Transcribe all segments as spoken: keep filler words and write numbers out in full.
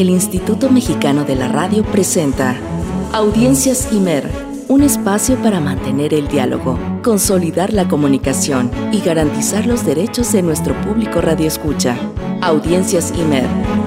El Instituto Mexicano de la Radio presenta Audiencias IMER, un espacio para mantener el diálogo, consolidar la comunicación y garantizar los derechos de nuestro público radioescucha. Audiencias IMER.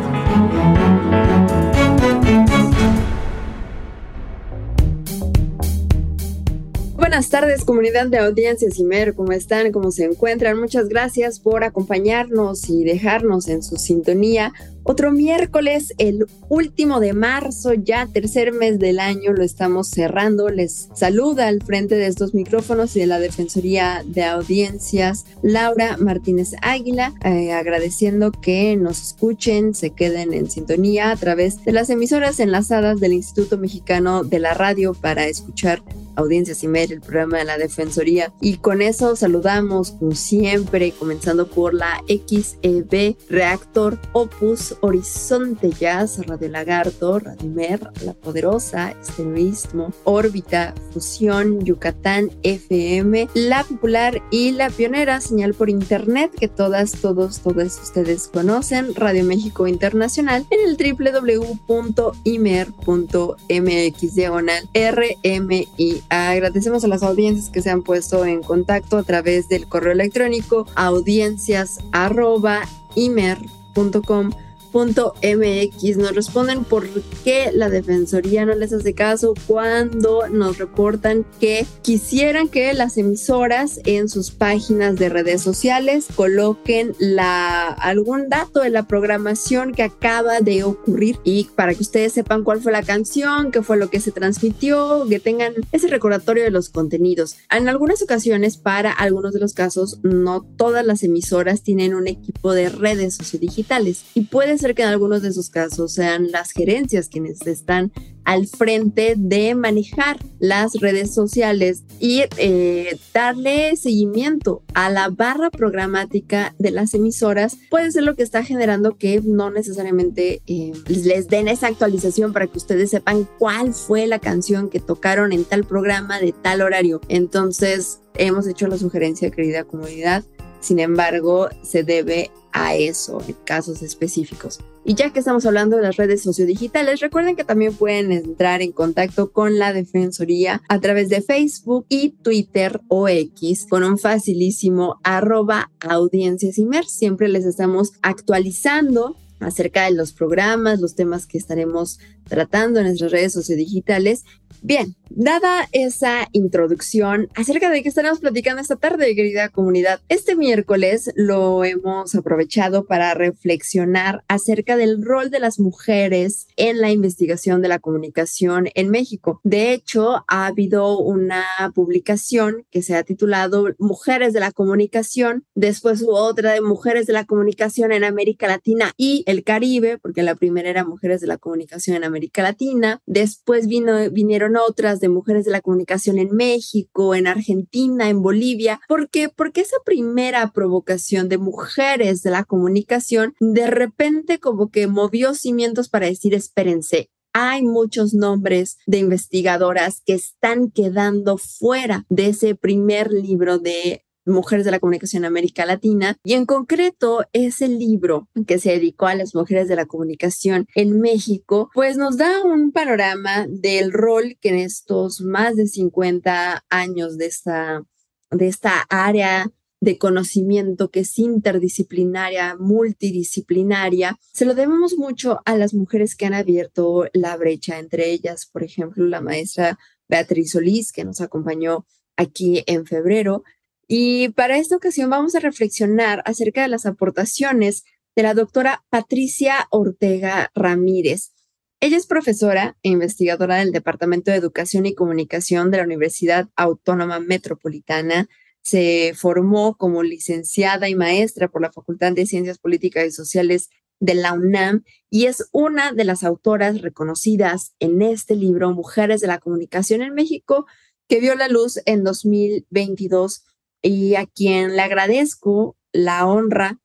Buenas tardes, comunidad de Audiencias IMER, ¿cómo están? ¿Cómo se encuentran? Muchas gracias por acompañarnos y dejarnos en su sintonía. Otro miércoles, el último de marzo, ya tercer mes del año, lo estamos cerrando. Les saluda al frente de estos micrófonos y de la Defensoría de Audiencias, Laura Martínez Águila, eh, agradeciendo que nos escuchen, se queden en sintonía a través de las emisoras enlazadas del Instituto Mexicano de la Radio para escuchar Audiencias IMER, el programa de la Defensoría. Y con eso saludamos, como siempre, comenzando por la X E B, Reactor, Opus, Horizonte Jazz, Radio Lagarto, Radio IMER, La Poderosa, Estereoísmo, Órbita, Fusión, Yucatán F M, La Popular y La Pionera, señal por internet que todas, todos, todas ustedes conocen, Radio México Internacional en el doble u doble u doble u punto imer punto m x diagonal R M I. Agradecemos a las audiencias que se han puesto en contacto a través del correo electrónico audiencias arroba imer punto com punto m x. Nos responden por qué la Defensoría no les hace caso cuando nos reportan que quisieran que las emisoras en sus páginas de redes sociales coloquen la, algún dato de la programación que acaba de ocurrir y para que ustedes sepan cuál fue la canción, qué fue lo que se transmitió, que tengan ese recordatorio de los contenidos. En algunas ocasiones, para algunos de los casos, no todas las emisoras tienen un equipo de redes sociodigitales y puede ser que en algunos de esos casos sean las gerencias quienes están al frente de manejar las redes sociales y eh, darle seguimiento a la barra programática de las emisoras. Puede ser lo que está generando que no necesariamente eh, les den esa actualización para que ustedes sepan cuál fue la canción que tocaron en tal programa de tal horario. Entonces hemos hecho la sugerencia, querida comunidad. Sin embargo, se debe a eso en casos específicos. Y ya que estamos hablando de las redes sociodigitales, recuerden que también pueden entrar en contacto con la Defensoría a través de Facebook y Twitter o X con un facilísimo arroba audiencias IMER. Siempre les estamos actualizando acerca de los programas, los temas que estaremos tratando en nuestras redes sociodigitales. Bien, dada esa introducción acerca de qué estaremos platicando esta tarde, querida comunidad, este miércoles lo hemos aprovechado para reflexionar acerca del rol de las mujeres en la investigación de la comunicación en México. De hecho, ha habido una publicación que se ha titulado Mujeres de la Comunicación, después hubo otra de Mujeres de la Comunicación en América Latina y el Caribe, porque la primera era Mujeres de la Comunicación en América Latina, después vino, vinieron otras de Mujeres de la Comunicación en México, en Argentina, en Bolivia. ¿Por qué? Porque esa primera provocación de Mujeres de la Comunicación de repente como que movió cimientos para decir, espérense, hay muchos nombres de investigadoras que están quedando fuera de ese primer libro de Mujeres de la Comunicación en América Latina, y en concreto ese libro que se dedicó a las mujeres de la comunicación en México, pues nos da un panorama del rol que en estos más de cincuenta años de esta, de esta área de conocimiento que es interdisciplinaria, multidisciplinaria, se lo debemos mucho a las mujeres que han abierto la brecha, entre ellas, por ejemplo, la maestra Beatriz Solís, que nos acompañó aquí en febrero. Y para esta ocasión vamos a reflexionar acerca de las aportaciones de la doctora Patricia Ortega Ramírez. Ella es profesora e investigadora del Departamento de Educación y Comunicación de la Universidad Autónoma Metropolitana. Se formó como licenciada y maestra por la Facultad de Ciencias Políticas y Sociales de la UNAM y es una de las autoras reconocidas en este libro, Mujeres de la Comunicación en México, que vio la luz en dos mil veintidós. Y a quien le agradezco la honra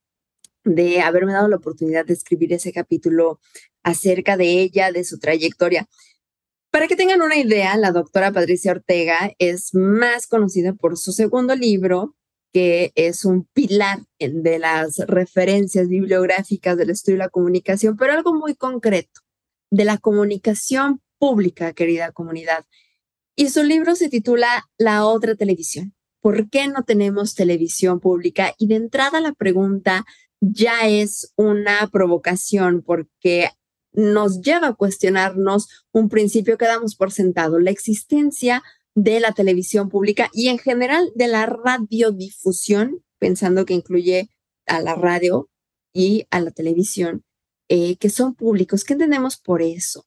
de haberme dado la oportunidad de escribir ese capítulo acerca de ella, de su trayectoria. Para que tengan una idea, la doctora Patricia Ortega es más conocida por su segundo libro, que es un pilar de las referencias bibliográficas del estudio de la comunicación, pero algo muy concreto, de la comunicación pública, querida comunidad. Y su libro se titula La otra televisión. ¿Por qué no tenemos televisión pública? Y de entrada la pregunta ya es una provocación porque nos lleva a cuestionarnos un principio que damos por sentado, la existencia de la televisión pública y en general de la radiodifusión, pensando que incluye a la radio y a la televisión, eh, que son públicos. ¿Qué entendemos por eso?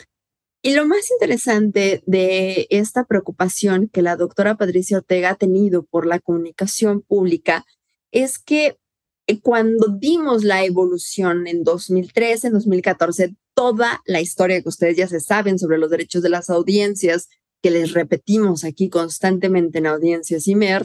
Y lo más interesante de esta preocupación que la doctora Patricia Ortega ha tenido por la comunicación pública es que cuando dimos la evolución en dos mil trece, en dos mil catorce, toda la historia que ustedes ya se saben sobre los derechos de las audiencias, que les repetimos aquí constantemente en Audiencias Imer,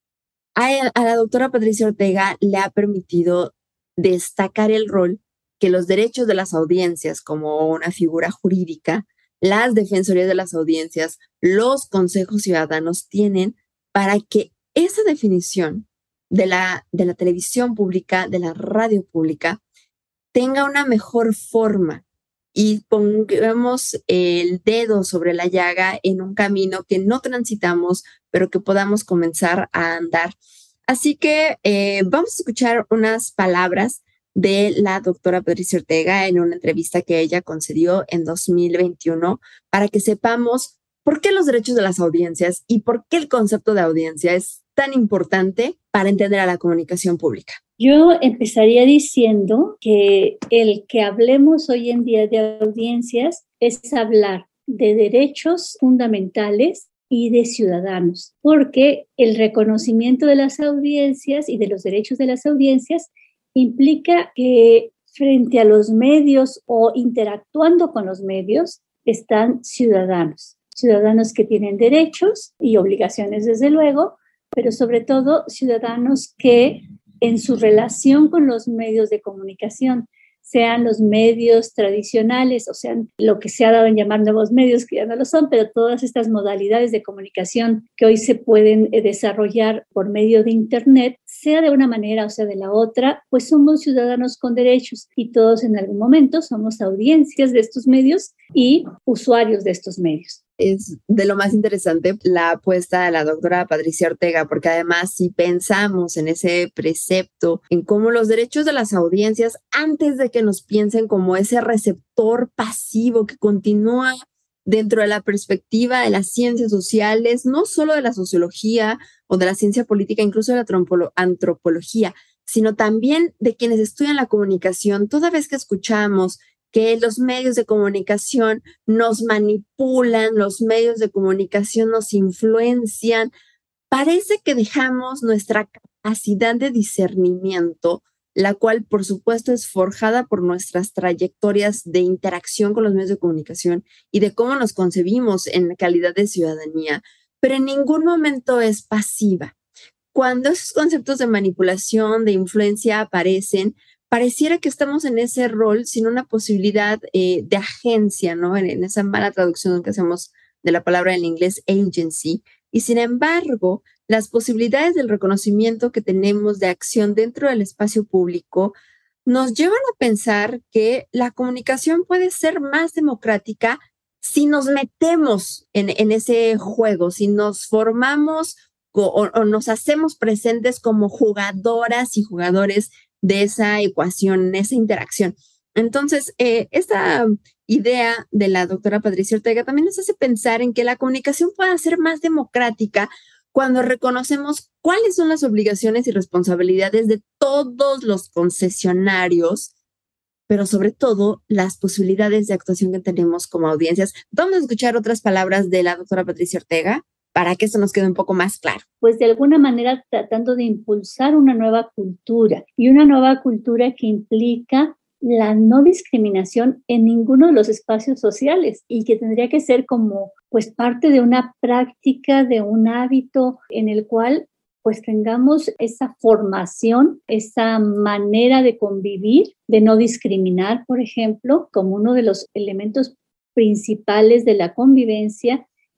a, a la doctora Patricia Ortega le ha permitido destacar el rol que los derechos de las audiencias como una figura jurídica, las defensorías de las audiencias, los consejos ciudadanos tienen para que esa definición de la, de la televisión pública, de la radio pública, tenga una mejor forma y pongamos el dedo sobre la llaga en un camino que no transitamos, pero que podamos comenzar a andar. Así que eh, vamos a escuchar unas palabras de la doctora Patricia Ortega en una entrevista que ella concedió en dos mil veintiuno para que sepamos por qué los derechos de las audiencias y por qué el concepto de audiencia es tan importante para entender a la comunicación pública. Yo empezaría diciendo que el que hablemos hoy en día de audiencias es hablar de derechos fundamentales y de ciudadanos, porque el reconocimiento de las audiencias y de los derechos de las audiencias implica que frente a los medios o interactuando con los medios están ciudadanos, ciudadanos que tienen derechos y obligaciones desde luego, pero sobre todo ciudadanos que en su relación con los medios de comunicación, sean los medios tradicionales, o sean lo que se ha dado en llamar nuevos medios, que ya no lo son, pero todas estas modalidades de comunicación que hoy se pueden desarrollar por medio de Internet, sea de una manera o sea de la otra, pues somos ciudadanos con derechos y todos en algún momento somos audiencias de estos medios y usuarios de estos medios. Es de lo más interesante la apuesta de la doctora Patricia Ortega, porque además si pensamos en ese precepto, en cómo los derechos de las audiencias, antes de que nos piensen como ese receptor pasivo que continúa dentro de la perspectiva de las ciencias sociales, no solo de la sociología o de la ciencia política, incluso de la antropología, sino también de quienes estudian la comunicación, toda vez que escuchamos que los medios de comunicación nos manipulan, los medios de comunicación nos influencian, parece que dejamos nuestra capacidad de discernimiento, la cual por supuesto es forjada por nuestras trayectorias de interacción con los medios de comunicación y de cómo nos concebimos en calidad de ciudadanía, pero en ningún momento es pasiva. Cuando esos conceptos de manipulación, de influencia aparecen, pareciera que estamos en ese rol sin una posibilidad eh, de agencia, ¿no? En, en esa mala traducción que hacemos de la palabra en inglés agency. Y sin embargo, las posibilidades del reconocimiento que tenemos de acción dentro del espacio público nos llevan a pensar que la comunicación puede ser más democrática si nos metemos en, en ese juego, si nos formamos o, o nos hacemos presentes como jugadoras y jugadores de esa ecuación, esa interacción. Entonces, eh, esta idea de la doctora Patricia Ortega también nos hace pensar en que la comunicación pueda ser más democrática cuando reconocemos cuáles son las obligaciones y responsabilidades de todos los concesionarios, pero sobre todo las posibilidades de actuación que tenemos como audiencias. Vamos a escuchar otras palabras de la doctora Patricia Ortega para que esto nos quede un poco más claro. Pues de alguna manera tratando de impulsar una nueva cultura y una nueva cultura que implica la no discriminación en ninguno de los espacios sociales y que tendría que ser como pues parte de una práctica, de un hábito en el cual pues tengamos esa formación, esa manera de convivir, de no discriminar, por ejemplo, como uno de los elementos principales de la convivencia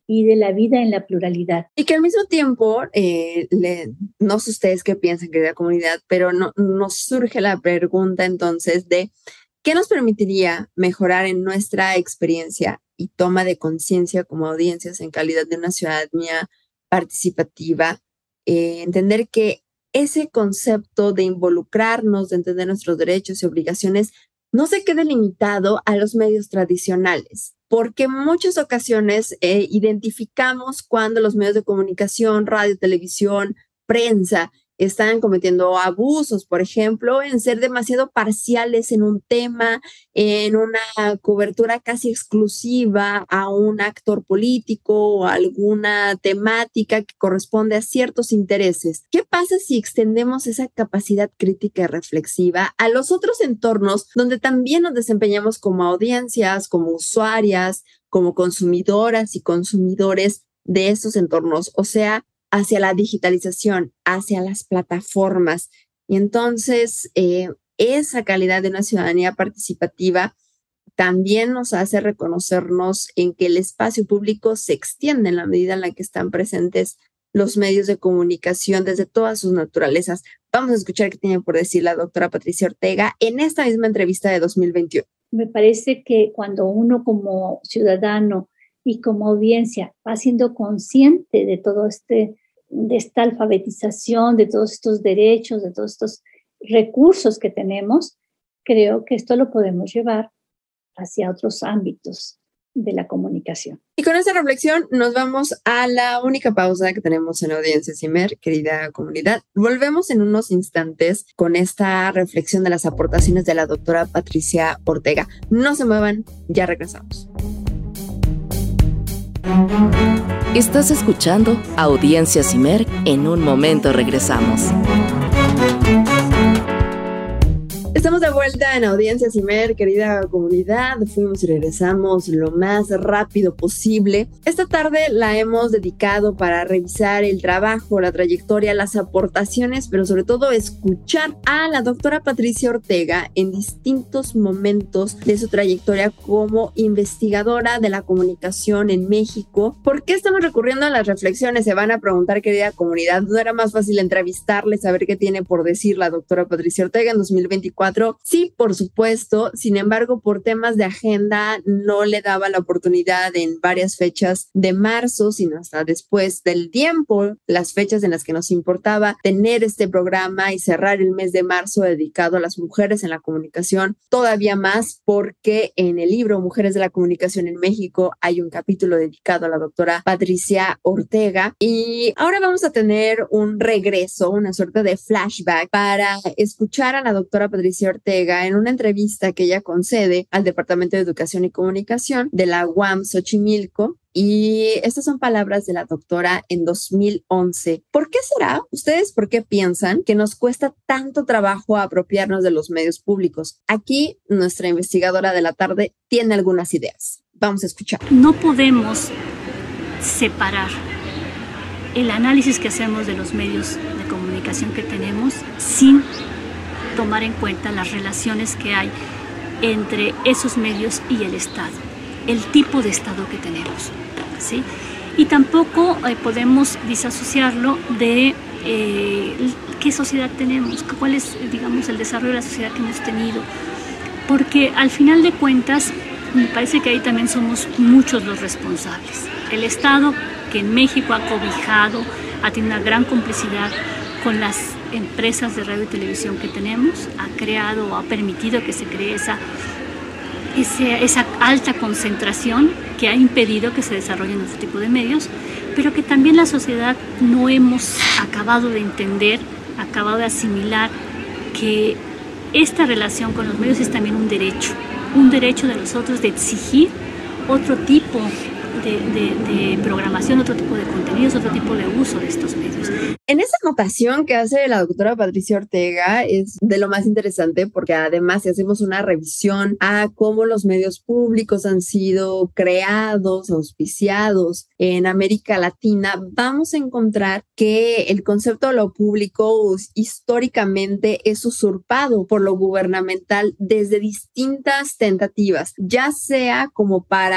y de la vida en la pluralidad. Y que al mismo tiempo, eh, le, no sé ustedes qué piensan, querida comunidad, pero no, nos surge la pregunta entonces de ¿qué nos permitiría mejorar en nuestra experiencia y toma de conciencia como audiencias en calidad de una ciudadanía participativa? Eh, entender que ese concepto de involucrarnos, de entender nuestros derechos y obligaciones, no se quede limitado a los medios tradicionales, porque en muchas ocasiones eh, identificamos cuando los medios de comunicación, radio, televisión, prensa, están cometiendo abusos, por ejemplo, en ser demasiado parciales en un tema, en una cobertura casi exclusiva a un actor político o alguna temática que corresponde a ciertos intereses. ¿Qué pasa si extendemos esa capacidad crítica y reflexiva a los otros entornos donde también nos desempeñamos como audiencias, como usuarias, como consumidoras y consumidores de esos entornos? O sea, hacia la digitalización, hacia las plataformas. Y entonces eh, esa calidad de una ciudadanía participativa también nos hace reconocernos en que el espacio público se extiende en la medida en la que están presentes los medios de comunicación desde todas sus naturalezas. Vamos a escuchar qué tiene por decir la doctora Patricia Ortega en esta misma entrevista de dos mil veintiuno. Me parece que cuando uno como ciudadano y como audiencia va siendo consciente de todo este, de esta alfabetización, de todos estos derechos, de todos estos recursos que tenemos, creo que esto lo podemos llevar hacia otros ámbitos de la comunicación. Y con esta reflexión nos vamos a la única pausa que tenemos en Audiencias Imer, querida comunidad. Volvemos en unos instantes con esta reflexión de las aportaciones de la doctora Patricia Ortega. No se muevan, ya regresamos. Estás escuchando Audiencias Imer. En un momento regresamos. Estamos de vuelta en Audiencias Imer, querida comunidad. Fuimos y regresamos lo más rápido posible. Esta tarde la hemos dedicado para revisar el trabajo, la trayectoria, las aportaciones, pero sobre todo escuchar a la doctora Patricia Ortega en distintos momentos de su trayectoria como investigadora de la comunicación en México. ¿Por qué estamos recurriendo a las reflexiones? Se van a preguntar, querida comunidad. ¿No era más fácil entrevistarle, saber qué tiene por decir la doctora Patricia Ortega en dos mil veinticuatro? Sí, por supuesto. Sin embargo, por temas de agenda no le daba la oportunidad en varias fechas de marzo, sino hasta después del tiempo, las fechas en las que nos importaba tener este programa y cerrar el mes de marzo dedicado a las mujeres en la comunicación, todavía más porque en el libro Mujeres de la Comunicación en México hay un capítulo dedicado a la doctora Patricia Ortega. Y ahora vamos a tener un regreso, una suerte de flashback para escuchar a la doctora Patricia Ortega en una entrevista que ella concede al Departamento de Educación y Comunicación de la U A M Xochimilco. Y estas son palabras de la doctora en dos mil once. ¿Por qué será? ¿Ustedes por qué piensan que nos cuesta tanto trabajo apropiarnos de los medios públicos? Aquí nuestra investigadora de la tarde tiene algunas ideas. Vamos a escuchar. No podemos separar el análisis que hacemos de los medios de comunicación que tenemos sin tomar en cuenta las relaciones que hay entre esos medios y el Estado, el tipo de Estado que tenemos, ¿sí? Y tampoco eh, podemos disasociarlo de eh, qué sociedad tenemos, cuál es, digamos, el desarrollo de la sociedad que hemos tenido, porque al final de cuentas me parece que ahí también somos muchos los responsables. El Estado, que en México ha cobijado, ha tenido una gran complicidad con las empresas de radio y televisión que tenemos, ha creado o ha permitido que se cree esa, ese, esa alta concentración que ha impedido que se desarrollen otro tipo de medios, pero que también la sociedad no hemos acabado de entender, acabado de asimilar que esta relación con los medios es también un derecho, un derecho de nosotros de exigir otro tipo de, de, de programación, otro tipo de contenidos, otro tipo de uso de estos medios. En esa anotación que hace la doctora Patricia Ortega es de lo más interesante porque además si hacemos una revisión a cómo los medios públicos han sido creados, auspiciados en América Latina, vamos a encontrar que el concepto de lo público históricamente es usurpado por lo gubernamental desde distintas tentativas, ya sea como para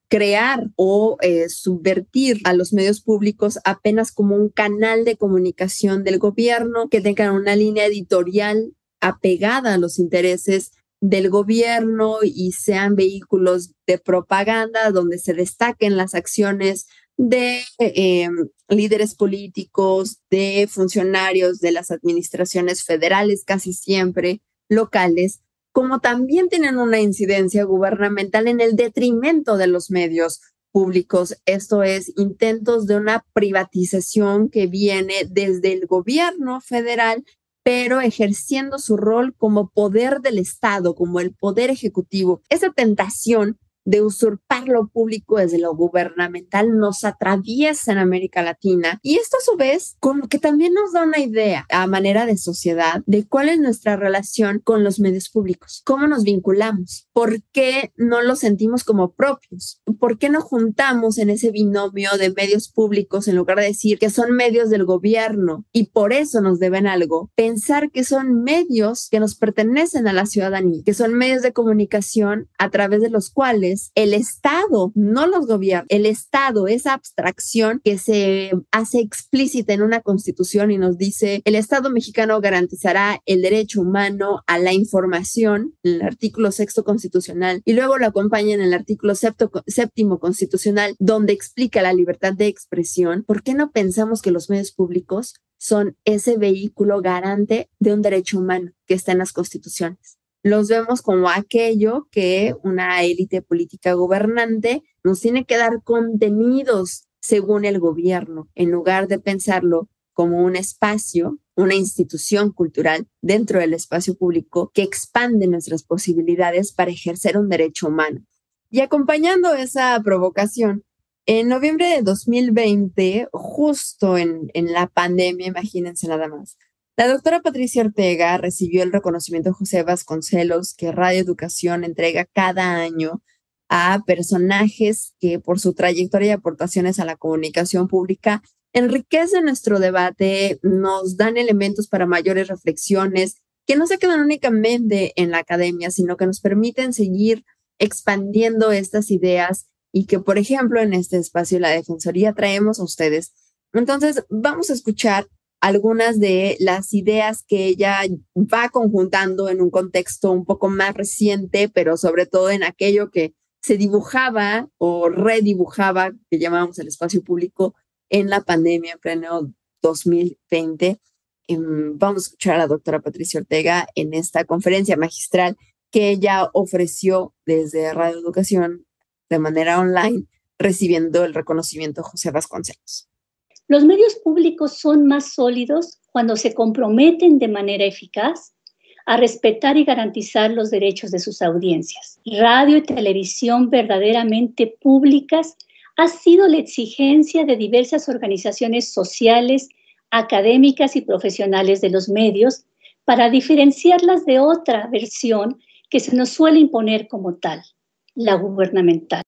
crear o eh, subvertir a los medios públicos apenas como un canal de comunicación del gobierno, que tengan una línea editorial apegada a los intereses del gobierno y sean vehículos de propaganda donde se destaquen las acciones de eh, líderes políticos, de funcionarios de las administraciones federales, casi siempre locales, como también tienen una incidencia gubernamental en el detrimento de los medios públicos. Esto es, intentos de una privatización que viene desde el gobierno federal, pero ejerciendo su rol como poder del Estado, como el poder ejecutivo. Esa tentación de usurpar lo público desde lo gubernamental nos atraviesa en América Latina, y esto a su vez como que también nos da una idea a manera de sociedad de cuál es nuestra relación con los medios públicos, cómo nos vinculamos, por qué no los sentimos como propios, por qué no juntamos en ese binomio de medios públicos en lugar de decir que son medios del gobierno y por eso nos deben algo, pensar que son medios que nos pertenecen a la ciudadanía, que son medios de comunicación a través de los cuales el Estado, no los gobiernos, el Estado, esa abstracción que se hace explícita en una constitución y nos dice el Estado mexicano garantizará el derecho humano a la información, en el artículo sexto constitucional, y luego lo acompaña en el artículo septo, séptimo constitucional, donde explica la libertad de expresión. ¿Por qué no pensamos que los medios públicos son ese vehículo garante de un derecho humano que está en las constituciones? Los vemos como aquello que una élite política gobernante nos tiene que dar contenidos según el gobierno, en lugar de pensarlo como un espacio, una institución cultural dentro del espacio público que expande nuestras posibilidades para ejercer un derecho humano. Y acompañando esa provocación, en noviembre de dos mil veinte, justo en, en la pandemia, imagínense nada más, la doctora Patricia Ortega recibió el reconocimiento José Vasconcelos que Radio Educación entrega cada año a personajes que por su trayectoria y aportaciones a la comunicación pública enriquecen nuestro debate, nos dan elementos para mayores reflexiones que no se quedan únicamente en la academia, sino que nos permiten seguir expandiendo estas ideas y que, por ejemplo, en este espacio la Defensoría traemos a ustedes. Entonces, vamos a escuchar algunas de las ideas que ella va conjuntando en un contexto un poco más reciente, pero sobre todo en aquello que se dibujaba o redibujaba, que llamábamos el espacio público, en la pandemia en pleno dos mil veinte. Vamos a escuchar a la doctora Patricia Ortega en esta conferencia magistral que ella ofreció desde Radio Educación de manera online, recibiendo el reconocimiento José Vasconcelos. Los medios públicos son más sólidos cuando se comprometen de manera eficaz a respetar y garantizar los derechos de sus audiencias. Radio y televisión verdaderamente públicas ha sido la exigencia de diversas organizaciones sociales, académicas y profesionales de los medios para diferenciarlas de otra versión que se nos suele imponer como tal, la gubernamental.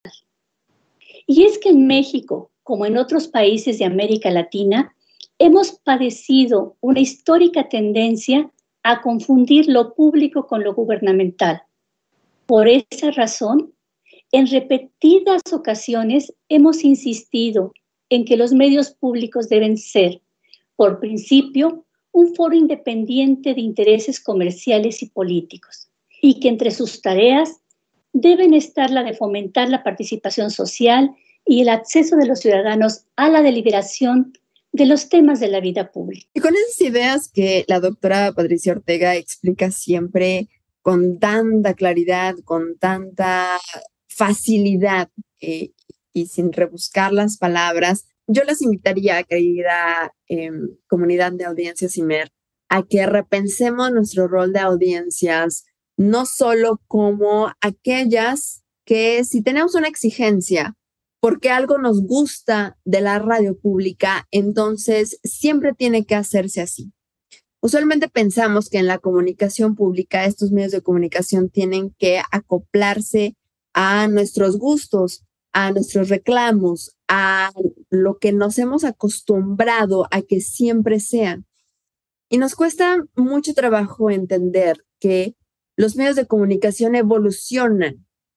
Y es que en México, como en otros países de América Latina, hemos padecido una histórica tendencia a confundir lo público con lo gubernamental. Por esa razón, en repetidas ocasiones hemos insistido en que los medios públicos deben ser, por principio, un foro independiente de intereses comerciales y políticos, y que entre sus tareas deben estar la de fomentar la participación social y el acceso de los ciudadanos a la deliberación de los temas de la vida pública. Y con esas ideas que la doctora Patricia Ortega explica siempre con tanta claridad, con tanta facilidad eh, y sin rebuscar las palabras, yo les invitaría, querida eh, comunidad de Audiencias Imer, a que repensemos nuestro rol de audiencias, no solo como aquellas que si tenemos una exigencia, porque algo nos gusta de la radio pública, entonces siempre tiene que hacerse así. Usualmente pensamos que en la comunicación pública estos medios de comunicación tienen que acoplarse a nuestros gustos, a nuestros reclamos, a lo que nos hemos acostumbrado a que siempre sean. Y nos cuesta mucho trabajo entender que los medios de comunicación evolucionan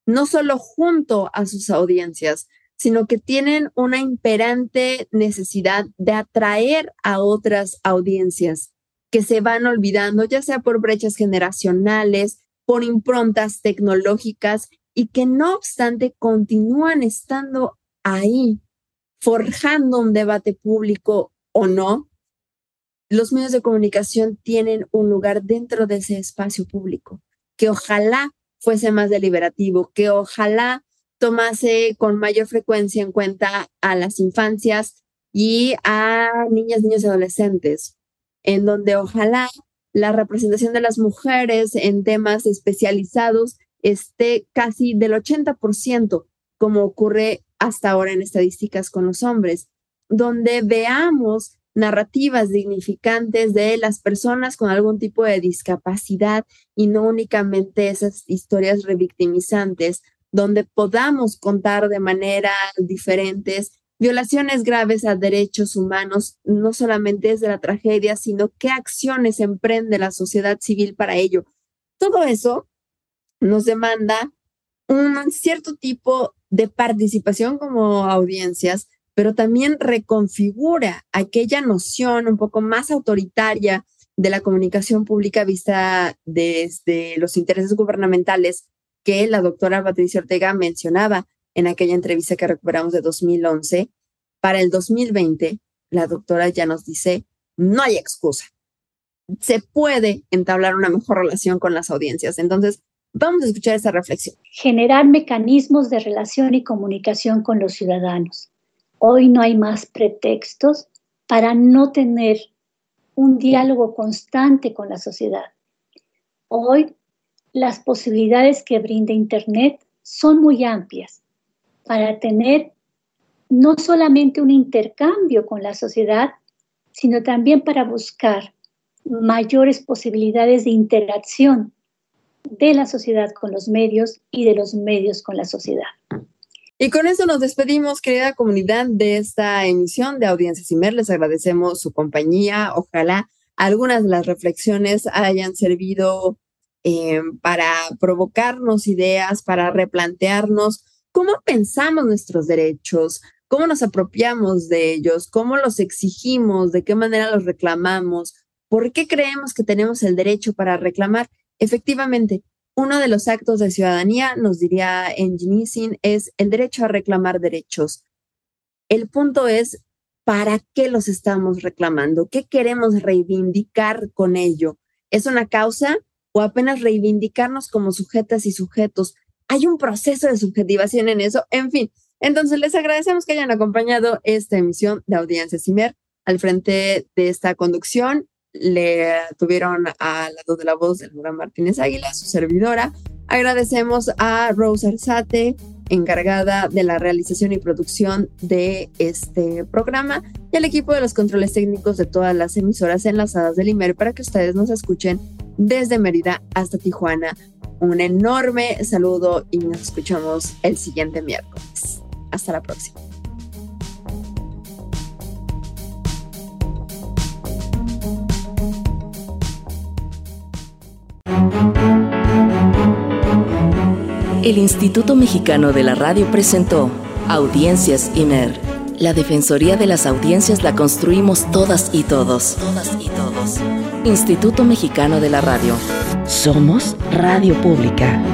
no solo junto a sus audiencias, sino que tienen una imperante necesidad de atraer a otras audiencias que se van olvidando, ya sea por brechas generacionales, por improntas tecnológicas, y que no obstante continúan estando ahí, forjando un debate público o no. Los medios de comunicación tienen un lugar dentro de ese espacio público, que ojalá fuese más deliberativo, que ojalá tomase con mayor frecuencia en cuenta a las infancias y a niñas, niños y adolescentes, en donde ojalá la representación de las mujeres en temas especializados esté casi del ochenta por ciento, como ocurre hasta ahora en estadísticas con los hombres, donde veamos narrativas dignificantes de las personas con algún tipo de discapacidad y no únicamente esas historias revictimizantes, donde podamos contar de maneras diferentes violaciones graves a derechos humanos, no solamente desde la tragedia, sino qué acciones emprende la sociedad civil para ello. Todo eso nos demanda un cierto tipo de participación como audiencias, pero también reconfigura aquella noción un poco más autoritaria de la comunicación pública vista desde los intereses gubernamentales que la doctora Patricia Ortega mencionaba en aquella entrevista que recuperamos de dos mil once. Para el dos mil veinte, la doctora ya nos dice, no hay excusa. Se puede entablar una mejor relación con las audiencias. Entonces, vamos a escuchar esta reflexión. Generar mecanismos de relación y comunicación con los ciudadanos. Hoy no hay más pretextos para no tener un diálogo constante con la sociedad. Hoy las posibilidades que brinda Internet son muy amplias para tener no solamente un intercambio con la sociedad, sino también para buscar mayores posibilidades de interacción de la sociedad con los medios y de los medios con la sociedad. Y con eso nos despedimos, querida comunidad, de esta emisión de Audiencias Imer. Les agradecemos su compañía. Ojalá algunas de las reflexiones hayan servido eh, para provocarnos ideas, para replantearnos cómo pensamos nuestros derechos, cómo nos apropiamos de ellos, cómo los exigimos, de qué manera los reclamamos, por qué creemos que tenemos el derecho para reclamar. Efectivamente, uno de los actos de ciudadanía, nos diría Engin, es el derecho a reclamar derechos. El punto es, ¿para qué los estamos reclamando? ¿Qué queremos reivindicar con ello? ¿Es una causa o apenas reivindicarnos como sujetas y sujetos? Hay un proceso de subjetivación en eso. En fin, entonces les agradecemos que hayan acompañado esta emisión de Audiencias Imer. Al frente de esta conducción le tuvieron al lado de la voz de Laura Martínez Águila, su servidora. Agradecemos a Rose Arzate, encargada de la realización y producción de este programa, y al equipo de los controles técnicos de todas las emisoras enlazadas del Imer para que ustedes nos escuchen desde Mérida hasta Tijuana. Un enorme saludo y nos escuchamos el siguiente miércoles. Hasta la próxima. El Instituto Mexicano de la Radio presentó Audiencias Imer. La defensoría de las audiencias la construimos todas y todos. Todas y todos. Instituto Mexicano de la Radio. Somos Radio Pública.